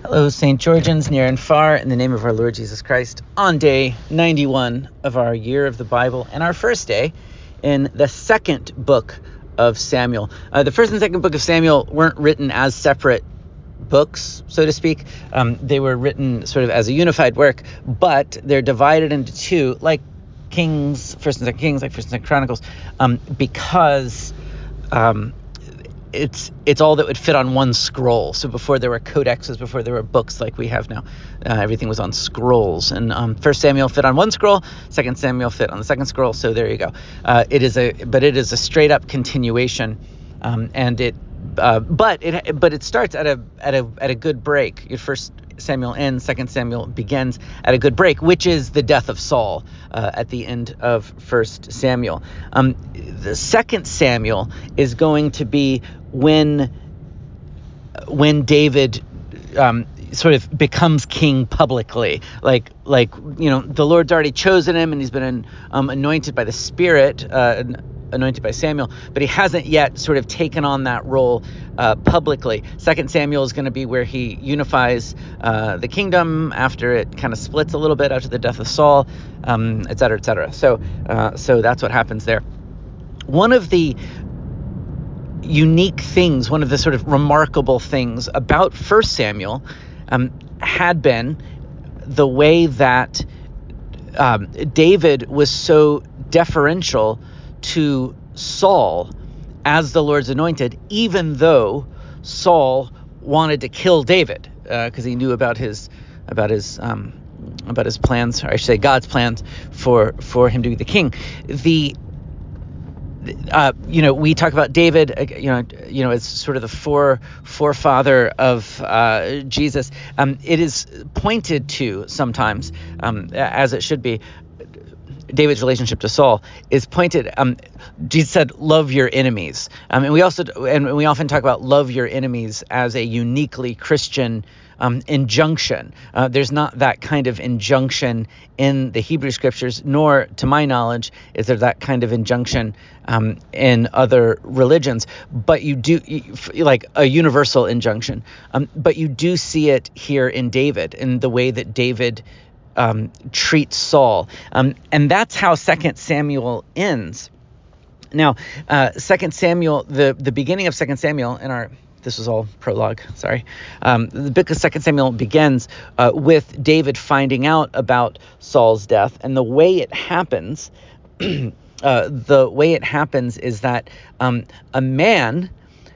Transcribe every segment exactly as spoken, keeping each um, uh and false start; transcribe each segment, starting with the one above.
Hello, Saint Georgians, near and far, in the name of our Lord Jesus Christ, on day ninety-one of our year of the Bible, and our first day in the second book of Samuel. Uh, the first and second book of Samuel weren't written as separate books, so to speak. Um, they were written sort of as a unified work, but they're divided into two, like Kings, First and Second Kings, like First and Second Chronicles, um, because um, it's it's all that would fit on one scroll. So before there were codexes, before there were books like we have now, uh, everything was on scrolls. And um, First Samuel fit on one scroll, Second Samuel fit on the second scroll. So there you go. Uh, it is a, but it is a straight up continuation, um, and it, uh, but it, but it starts at a at a at a good break. Your First Samuel ends, Second Samuel begins at a good break, which is the death of Saul uh, at the end of First Samuel. Um, the Second Samuel is going to be when when David um, sort of becomes king publicly, like like you know the Lord's already chosen him and he's been um, anointed by the Spirit, uh, anointed by Samuel, but he hasn't yet sort of taken on that role uh, publicly. Second Samuel is going to be where he unifies uh, the kingdom after it kind of splits a little bit after the death of Saul, um, et cetera, et cetera. So uh, so that's what happens there. One of the unique things, one of the sort of remarkable things about First Samuel um, had been the way that um, David was so deferential to Saul as the Lord's anointed, even though Saul wanted to kill David because uh, he knew about his about his um, about his plans, or I should say God's plans for for him to be the king. The Uh, you know, we talk about David, uh, you know, you know, as sort of the fore, forefather of uh, Jesus. Um, it is pointed to sometimes, um, as it should be. David's relationship to Saul is pointed. Um, Jesus said, "Love your enemies," um, and we also and we often talk about love your enemies as a uniquely Christian um, injunction. Uh, there's not that kind of injunction in the Hebrew Scriptures, nor, to my knowledge, is there that kind of injunction um, in other religions. But you do, like a universal injunction. Um, but you do see it here in David, in the way that David Um, treats Saul. Um, and that's how Second Samuel ends. Now, uh, Second Samuel, the, the beginning of Second Samuel in our, this was all prologue, sorry. Um, the book of Second Samuel begins uh, with David finding out about Saul's death. And the way it happens, uh, the way it happens is that um, a man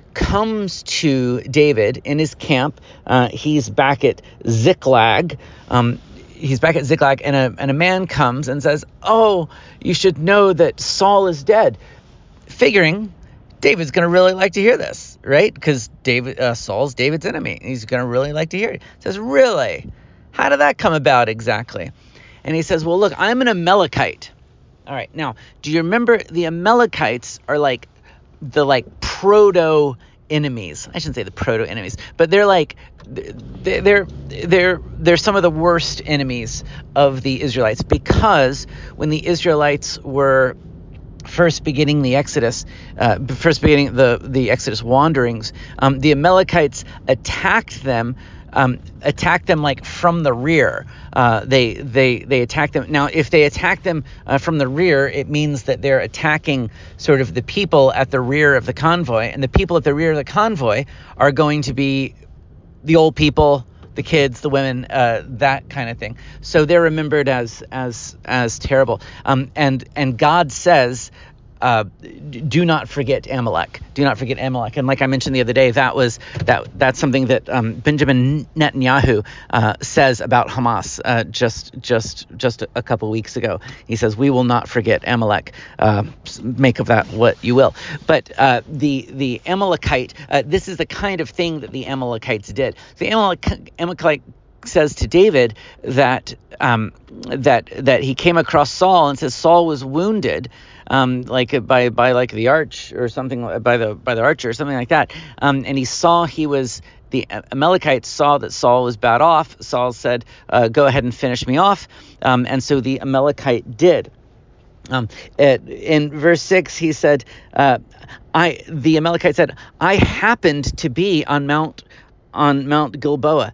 comes to David in his camp. Uh, he's back at Ziklag. Um, He's back at Ziklag, and a and a man comes and says, "Oh, you should know that Saul is dead." Figuring David's going to really like to hear this, right? Because David, uh, Saul's David's enemy. He's going to really like to hear it. He says, "Really? How did that come about exactly?" And he says, "Well, look, I'm an Amalekite." All right. Now, do you remember the Amalekites are like the like proto enemies? I shouldn't say the proto enemies, but they're like they're they're they're some of the worst enemies of the Israelites, because when the Israelites were first beginning the Exodus, uh, first beginning the the Exodus wanderings, um, the Amalekites attacked them. Um, attack them like from the rear. Uh, they they they attack them. Now, if they attack them uh, from the rear, it means that they're attacking sort of the people at the rear of the convoy, and the people at the rear of the convoy are going to be the old people, the kids, the women, uh, that kind of thing. So they're remembered as as as terrible. Um, and and God says, Uh, do not forget Amalek. Do not forget Amalek. And like I mentioned the other day, that was that that's something that um, Benjamin Netanyahu uh, says about Hamas uh, just just just a couple weeks ago. He says, "We will not forget Amalek." Uh, make of that what you will. But uh, the the Amalekite, uh, this is the kind of thing that the Amalekites did. The Amalek, Amalekite says to David that um, that that he came across Saul and says Saul was wounded, um, like by by like the arch or something, by the by the archer or something like that. Um, and he saw he was the Amalekites saw that Saul was bad off. Saul said, uh, "Go ahead and finish me off." Um, and so the Amalekite did. Um, it, in verse six, he said, uh, "I." The Amalekite said, "I happened to be on Mount on Mount Gilboa.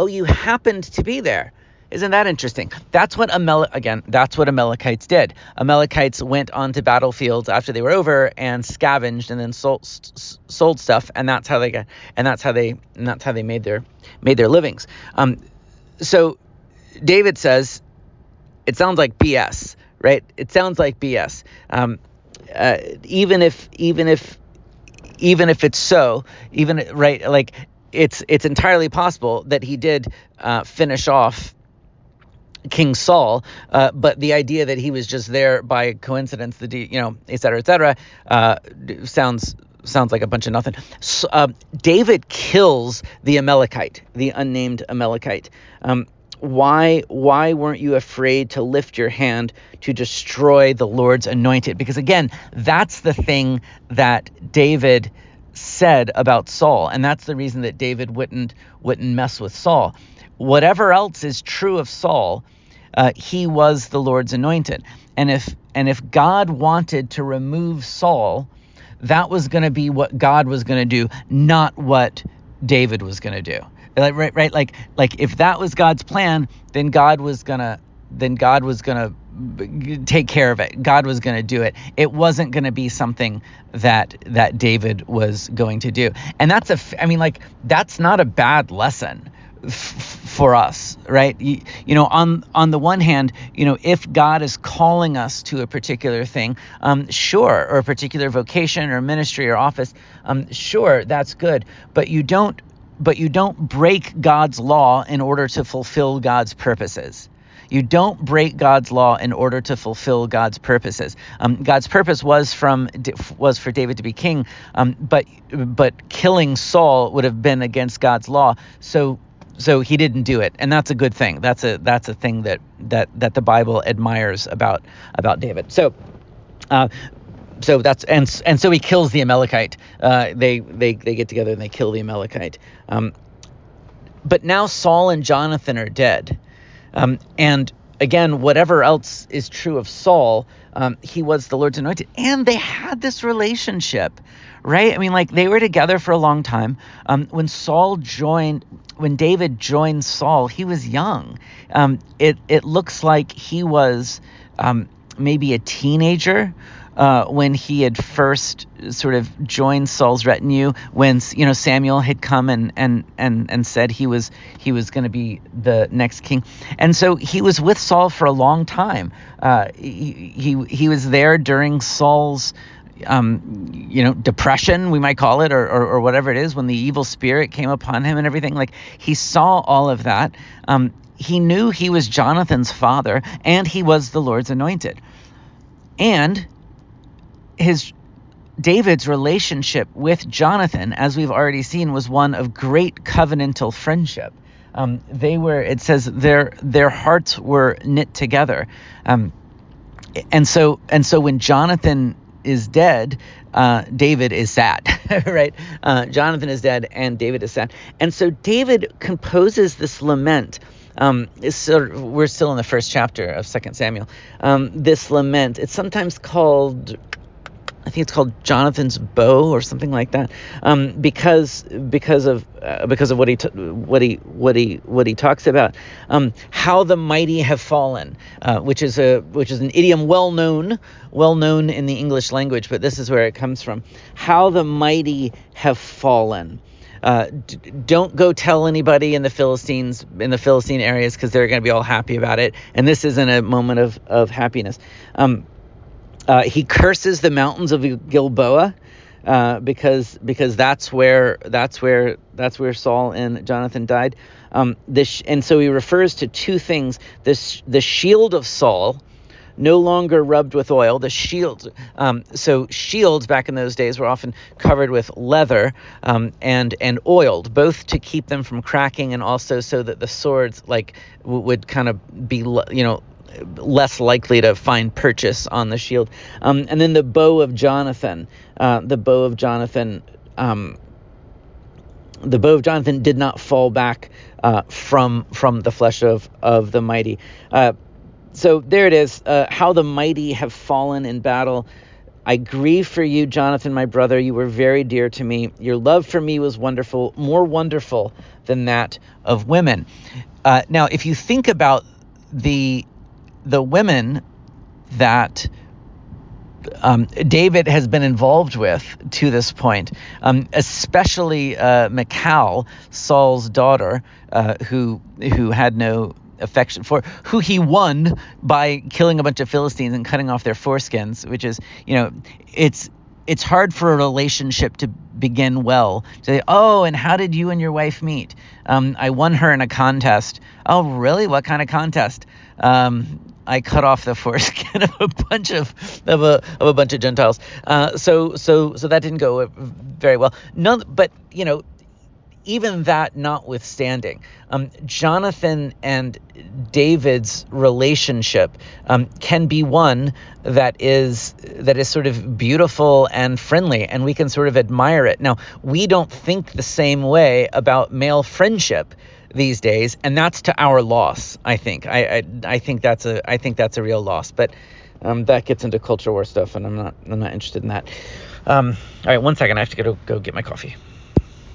oh, you happened to be there. Isn't that interesting? That's what Amel again. That's what Amalekites did. Amalekites went onto battlefields after they were over and scavenged and then sold sold stuff, and that's how they got. And that's how they and that's how they made their made their livings. Um, so David says, it sounds like B S, right? It sounds like B S. Um, uh, even if even if even if it's so, even right, like it's it's entirely possible that he did uh, finish off King Saul, uh, but the idea that he was just there by coincidence, the you know, et cetera, et cetera, uh, sounds sounds like a bunch of nothing. So, uh, David kills the Amalekite, the unnamed Amalekite. Um, why why weren't you afraid to lift your hand to destroy the Lord's anointed? Because again, that's the thing that David said about Saul, and that's the reason that David wouldn't wouldn't mess with Saul. Whatever else is true of Saul, uh, he was the Lord's anointed. And if and if God wanted to remove Saul, that was going to be what God was going to do, not what David was going to do. Like, right, right, like, like if that was God's plan, then God was gonna, then God was gonna take care of it. God was gonna do it. It wasn't gonna be something that that David was going to do. And that's a, I mean, like, that's not a bad lesson f- for us, right? You, you know, on on the one hand, you know, if God is calling us to a particular thing, um, sure, or a particular vocation or ministry or office, um, sure, that's good. But you don't. But you don't break God's law in order to fulfill God's purposes. You don't break God's law in order to fulfill God's purposes. Um, God's purpose was from was for David to be king, um, but but killing Saul would have been against God's law. So so he didn't do it, and that's a good thing. That's a that's a thing that that that the Bible admires about about David. So. Uh, So that's and and so he kills the Amalekite. Uh, they they they get together and they kill the Amalekite. Um, but now Saul and Jonathan are dead. Um, and again, whatever else is true of Saul, um, he was the Lord's anointed, and they had this relationship, right? I mean, like, they were together for a long time. Um, when Saul joined, when David joined Saul, he was young. Um, it it looks like he was um, maybe a teenager. Uh, when he had first sort of joined Saul's retinue, when you know Samuel had come and and and and said he was he was going to be the next king, and so he was with Saul for a long time. Uh, he he he was there during Saul's um, you know depression, we might call it, or, or or whatever it is, when the evil spirit came upon him and everything. Like, he saw all of that. Um, he knew he was Jonathan's father, and he was the Lord's anointed, and his David's relationship with Jonathan, as we've already seen, was one of great covenantal friendship. Um, they were, it says, their their hearts were knit together, um, and so and so when Jonathan is dead, uh, David is sad, right? Uh, Jonathan is dead, and David is sad, and so David composes this lament. Um, it's sort of, we're still in the first chapter of Second Samuel. Um, this lament, it's sometimes called, I think it's called Jonathan's Bow or something like that, um, because because of uh, because of what he t- what he what he what he talks about, um, how the mighty have fallen, uh, which is a which is an idiom well known well known in the English language, but this is where it comes from. How the mighty have fallen. Uh, d- don't go tell anybody in the Philistines in the Philistine areas, because they're going to be all happy about it, and this isn't a moment of of happiness. Um, Uh, he curses the mountains of Gilboa, uh, because because that's where that's where that's where Saul and Jonathan died. Um, this and so he refers to two things: this the shield of Saul, no longer rubbed with oil. The shield. Um, so shields back in those days were often covered with leather, um, and and oiled, both to keep them from cracking, and also so that the swords like w- would kind of be you know. less likely to find purchase on the shield. Um, and then the bow of Jonathan, uh, the bow of Jonathan, um, the bow of Jonathan did not fall back uh, from from the flesh of, of the mighty. Uh, so there it is, uh, how the mighty have fallen in battle. I grieve for you, Jonathan, my brother. You were very dear to me. Your love for me was wonderful, more wonderful than that of women. Uh, now, if you think about the the women that um, David has been involved with to this point, um, especially uh, Michal, Saul's daughter, uh, who who had no affection for, who he won by killing a bunch of Philistines and cutting off their foreskins, which is, you know, it's it's hard for a relationship to begin well. Say, oh, and how did you and your wife meet? Um, I won her in a contest. Oh, really? What kind of contest? Um, I cut off the foreskin of a bunch of of a of a bunch of Gentiles. Uh, so so so that didn't go very well. None, but you know, even that notwithstanding, um, Jonathan and David's relationship um, can be one that is that is sort of beautiful and friendly, and we can sort of admire it. Now, we don't think the same way about male friendship these days, and that's to our loss. I think. I I, I think that's a I think that's a real loss. But um, that gets into culture war stuff, and I'm not I'm not interested in that. Um, all right, one second. I have to go go get my coffee.